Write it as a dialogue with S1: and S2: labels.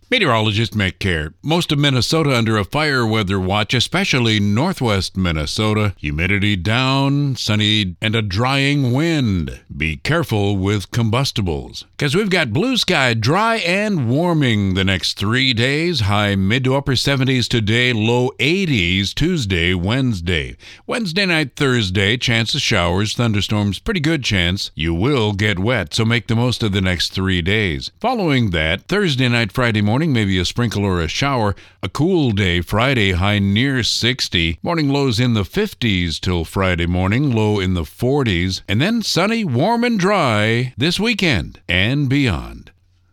S1: Meteorologist Mick Care. Most of Minnesota under a fire weather watch, especially northwest Minnesota. Humidity down, sunny, and a drying wind. Be careful with combustibles, because we've got blue sky, dry and warming the next 3 days. High mid to upper 70s today, low 80s Tuesday, Wednesday. Wednesday night, Thursday, chance of showers, thunderstorms, pretty good chance. You will get wet, so make the most of the next 3 days. Following that, Thursday night, Friday morning, maybe a sprinkle or a shower. A cool day Friday, high near 60. Morning lows in the 50s till Friday morning, low in the 40s. And then sunny, warm, and dry this weekend and beyond.